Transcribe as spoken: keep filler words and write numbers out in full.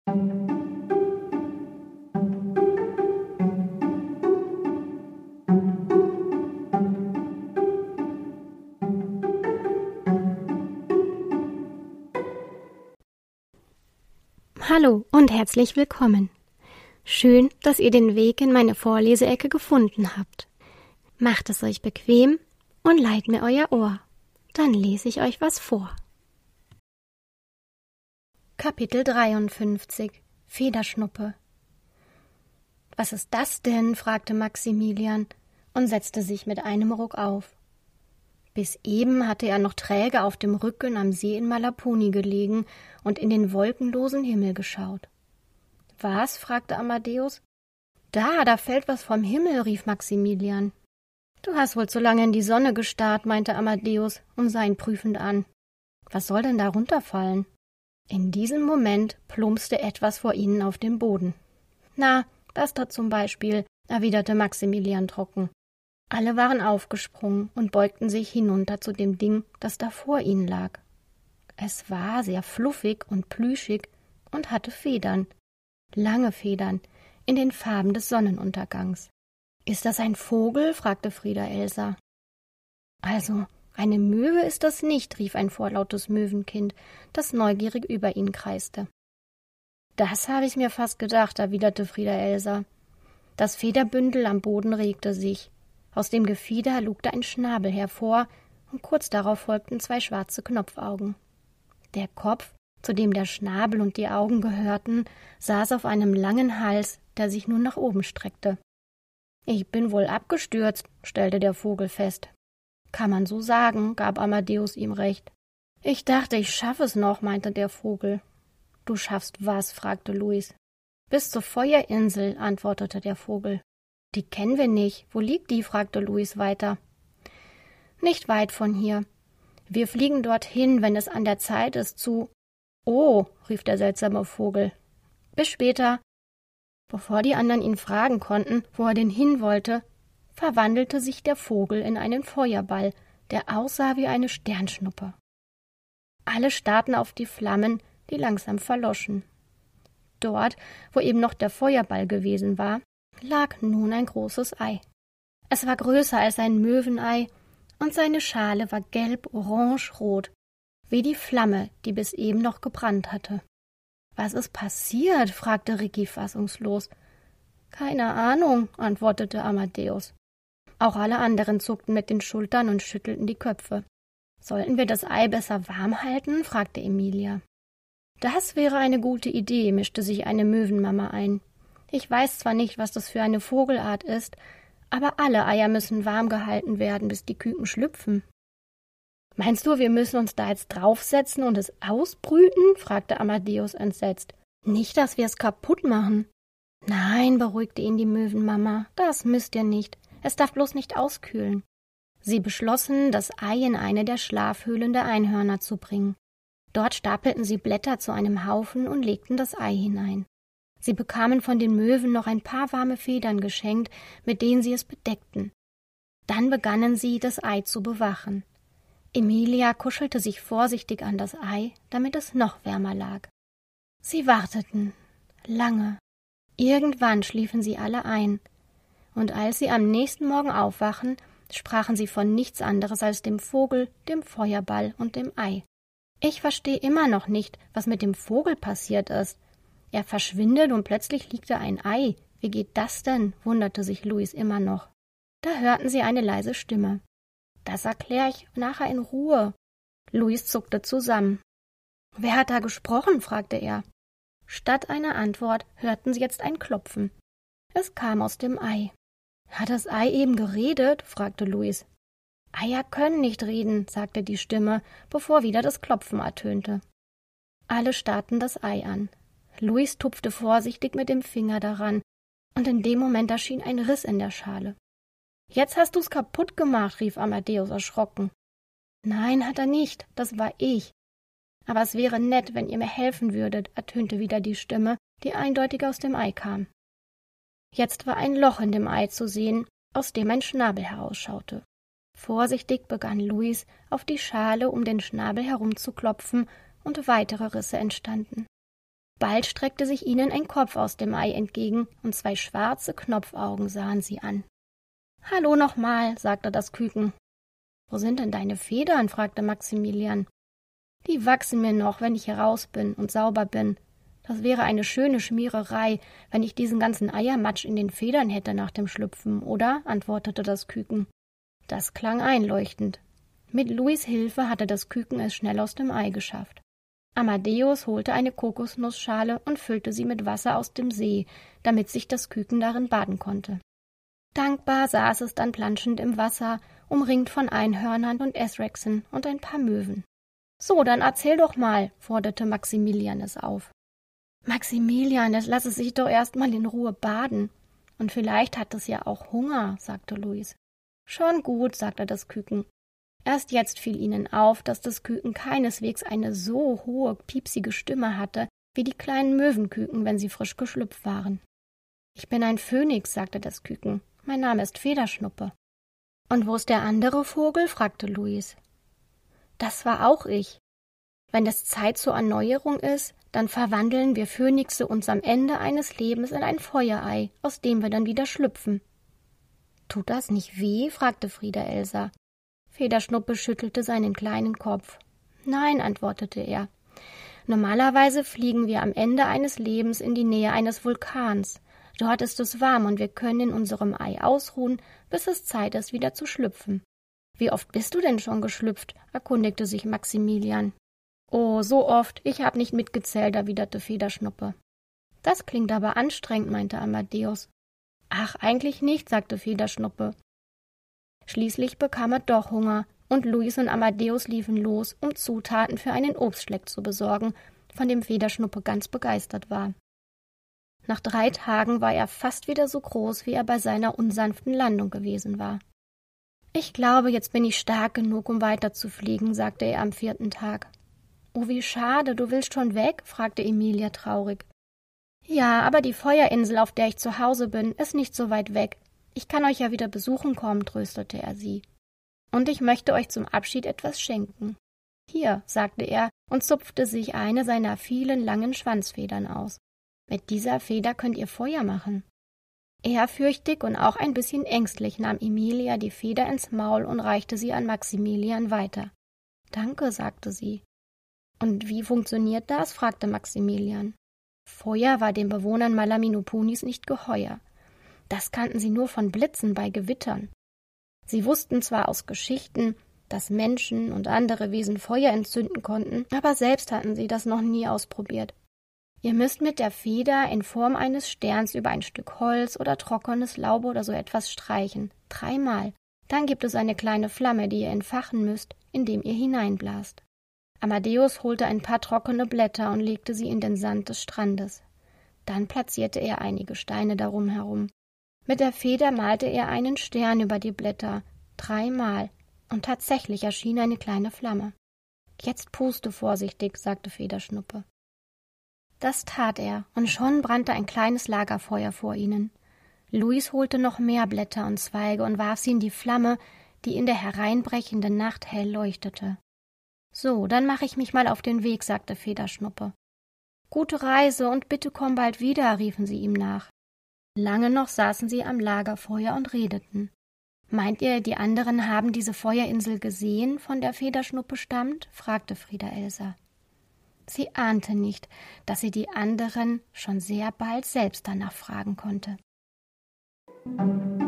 Hallo und herzlich willkommen. Schön, dass ihr den Weg in meine Vorleseecke gefunden habt. Macht es euch bequem und leiht mir euer Ohr. Dann lese ich euch was vor. Kapitel dreiundfünfzig – Federschnuppe. »Was ist das denn?« fragte Maximilian und setzte sich mit einem Ruck auf. Bis eben hatte er noch träge auf dem Rücken am See in Malapuni gelegen und in den wolkenlosen Himmel geschaut. »Was?« fragte Amadeus. »Da, da fällt was vom Himmel«, rief Maximilian. »Du hast wohl zu lange in die Sonne gestarrt«, meinte Amadeus und sah ihn prüfend an. »Was soll denn da runterfallen?« In diesem Moment plumpste etwas vor ihnen auf den Boden. »Na, das da zum Beispiel«, erwiderte Maximilian trocken. Alle waren aufgesprungen und beugten sich hinunter zu dem Ding, das da vor ihnen lag. Es war sehr fluffig und plüschig und hatte Federn, lange Federn, in den Farben des Sonnenuntergangs. »Ist das ein Vogel?« fragte Frieda Elsa. »Also, eine Möwe ist das nicht«, rief ein vorlautes Möwenkind, das neugierig über ihn kreiste. »Das habe ich mir fast gedacht«, erwiderte Frieda Elsa. Das Federbündel am Boden regte sich. Aus dem Gefieder lugte ein Schnabel hervor, und kurz darauf folgten zwei schwarze Knopfaugen. Der Kopf, zu dem der Schnabel und die Augen gehörten, saß auf einem langen Hals, der sich nun nach oben streckte. »Ich bin wohl abgestürzt«, stellte der Vogel fest. »Kann man so sagen«, gab Amadeus ihm recht. »Ich dachte, ich schaffe es noch«, meinte der Vogel. »Du schaffst was?«, fragte Luis. »Bis zur Feuerinsel«, antwortete der Vogel. »Die kennen wir nicht. Wo liegt die?«, fragte Luis weiter. »Nicht weit von hier. Wir fliegen dorthin, wenn es an der Zeit ist zu...« »Oh«, rief der seltsame Vogel. »Bis später.« Bevor die anderen ihn fragen konnten, wo er denn hin wollte, verwandelte sich der Vogel in einen Feuerball, der aussah wie eine Sternschnuppe. Alle starrten auf die Flammen, die langsam verloschen. Dort, wo eben noch der Feuerball gewesen war, lag nun ein großes Ei. Es war größer als ein Möwenei, und seine Schale war gelb-orange-rot, wie die Flamme, die bis eben noch gebrannt hatte. »Was ist passiert?«, fragte Ricky fassungslos. »Keine Ahnung«, antwortete Amadeus. Auch alle anderen zuckten mit den Schultern und schüttelten die Köpfe. »Sollten wir das Ei besser warm halten?«, fragte Emilia. »Das wäre eine gute Idee«, mischte sich eine Möwenmama ein. »Ich weiß zwar nicht, was das für eine Vogelart ist, aber alle Eier müssen warm gehalten werden, bis die Küken schlüpfen.« »Meinst du, wir müssen uns da jetzt draufsetzen und es ausbrüten?«, fragte Amadeus entsetzt. »Nicht, dass wir es kaputt machen.« »Nein«, beruhigte ihn die Möwenmama, »das müsst ihr nicht. Es darf bloß nicht auskühlen.« Sie beschlossen, das Ei in eine der Schlafhöhlen der Einhörner zu bringen. Dort stapelten sie Blätter zu einem Haufen und legten das Ei hinein. Sie bekamen von den Möwen noch ein paar warme Federn geschenkt, mit denen sie es bedeckten. Dann begannen sie, das Ei zu bewachen. Emilia kuschelte sich vorsichtig an das Ei, damit es noch wärmer lag. Sie warteten, lange. Irgendwann schliefen sie alle ein, und als sie am nächsten Morgen aufwachen, sprachen sie von nichts anderes als dem Vogel, dem Feuerball und dem Ei. »Ich verstehe immer noch nicht, was mit dem Vogel passiert ist. Er verschwindet und plötzlich liegt da ein Ei. Wie geht das denn?«, wunderte sich Luis immer noch. Da hörten sie eine leise Stimme. »Das erkläre ich nachher in Ruhe.« Luis zuckte zusammen. »Wer hat da gesprochen?«, fragte er. Statt einer Antwort hörten sie jetzt ein Klopfen. Es kam aus dem Ei. »Hat das Ei eben geredet?«, fragte Luis. »Eier können nicht reden«, sagte die Stimme, bevor wieder das Klopfen ertönte. Alle starrten das Ei an. Luis tupfte vorsichtig mit dem Finger daran, und in dem Moment erschien ein Riss in der Schale. »Jetzt hast du's kaputt gemacht«, rief Amadeus erschrocken. »Nein, hat er nicht, das war ich. Aber es wäre nett, wenn ihr mir helfen würdet«, ertönte wieder die Stimme, die eindeutig aus dem Ei kam. Jetzt war ein Loch in dem Ei zu sehen, aus dem ein Schnabel herausschaute. Vorsichtig begann Luis, auf die Schale um den Schnabel herumzuklopfen, und weitere Risse entstanden. Bald streckte sich ihnen ein Kopf aus dem Ei entgegen, und zwei schwarze Knopfaugen sahen sie an. »Hallo nochmal«, sagte das Küken. »Wo sind denn deine Federn?« fragte Maximilian. »Die wachsen mir noch, wenn ich heraus bin und sauber bin. Das wäre eine schöne Schmiererei, wenn ich diesen ganzen Eiermatsch in den Federn hätte nach dem Schlüpfen, oder?« antwortete das Küken. Das klang einleuchtend. Mit Louis' Hilfe hatte das Küken es schnell aus dem Ei geschafft. Amadeus holte eine Kokosnussschale und füllte sie mit Wasser aus dem See, damit sich das Küken darin baden konnte. Dankbar saß es dann planschend im Wasser, umringt von Einhörnern und Esrexen und ein paar Möwen. »So, dann erzähl doch mal«, forderte Maximilian es auf. »Maximilian, es lasse sich doch erst mal in Ruhe baden. Und vielleicht hat es ja auch Hunger«, sagte Louis. »Schon gut«, sagte das Küken. Erst jetzt fiel ihnen auf, dass das Küken keineswegs eine so hohe, piepsige Stimme hatte, wie die kleinen Möwenküken, wenn sie frisch geschlüpft waren. »Ich bin ein Phönix«, sagte das Küken. »Mein Name ist Federschnuppe.« »Und wo ist der andere Vogel?« fragte Louis. »Das war auch ich. Wenn es Zeit zur Erneuerung ist, dann verwandeln wir Phönixe uns am Ende eines Lebens in ein Feuerei, aus dem wir dann wieder schlüpfen.« »Tut das nicht weh?« fragte Frieder Elsa. Federschnuppe schüttelte seinen kleinen Kopf. »Nein«, antwortete er. »Normalerweise fliegen wir am Ende eines Lebens in die Nähe eines Vulkans. Dort ist es warm und wir können in unserem Ei ausruhen, bis es Zeit ist, wieder zu schlüpfen.« »Wie oft bist du denn schon geschlüpft?« erkundigte sich Maximilian. »Oh, so oft, ich hab nicht mitgezählt«, erwiderte Federschnuppe. »Das klingt aber anstrengend«, meinte Amadeus. »Ach, eigentlich nicht«, sagte Federschnuppe. Schließlich bekam er doch Hunger, und Louis und Amadeus liefen los, um Zutaten für einen Obstschleck zu besorgen, von dem Federschnuppe ganz begeistert war. Nach drei Tagen war er fast wieder so groß, wie er bei seiner unsanften Landung gewesen war. »Ich glaube, jetzt bin ich stark genug, um weiterzufliegen«, sagte er am vierten Tag. »Oh, wie schade, du willst schon weg?« fragte Emilia traurig. »Ja, aber die Feuerinsel, auf der ich zu Hause bin, ist nicht so weit weg. Ich kann euch ja wieder besuchen kommen«, tröstete er sie. »Und ich möchte euch zum Abschied etwas schenken. Hier«, sagte er und zupfte sich eine seiner vielen langen Schwanzfedern aus. »Mit dieser Feder könnt ihr Feuer machen.« Ehrfürchtig und auch ein bisschen ängstlich nahm Emilia die Feder ins Maul und reichte sie an Maximilian weiter. »Danke«, sagte sie. »Und wie funktioniert das?«, fragte Maximilian. Feuer war den Bewohnern Malaminopunis nicht geheuer. Das kannten sie nur von Blitzen bei Gewittern. Sie wussten zwar aus Geschichten, dass Menschen und andere Wesen Feuer entzünden konnten, aber selbst hatten sie das noch nie ausprobiert. Ihr müsst mit der Feder in Form eines Sterns über ein Stück Holz oder trockenes Laub oder so etwas streichen, dreimal. Dann gibt es eine kleine Flamme, die ihr entfachen müsst, indem ihr hineinblast. Amadeus holte ein paar trockene Blätter und legte sie in den Sand des Strandes. Dann platzierte er einige Steine darum herum. Mit der Feder malte er einen Stern über die Blätter, dreimal, und tatsächlich erschien eine kleine Flamme. »Jetzt puste vorsichtig«, sagte Federschnuppe. Das tat er, und schon brannte ein kleines Lagerfeuer vor ihnen. Louis holte noch mehr Blätter und Zweige und warf sie in die Flamme, die in der hereinbrechenden Nacht hell leuchtete. »So, dann mache ich mich mal auf den Weg«, sagte Federschnuppe. »Gute Reise und bitte komm bald wieder«, riefen sie ihm nach. Lange noch saßen sie am Lagerfeuer und redeten. »Meint ihr, die anderen haben diese Feuerinsel gesehen, von der Federschnuppe stammt?« fragte Frieda Elsa. Sie ahnte nicht, dass sie die anderen schon sehr bald selbst danach fragen konnte.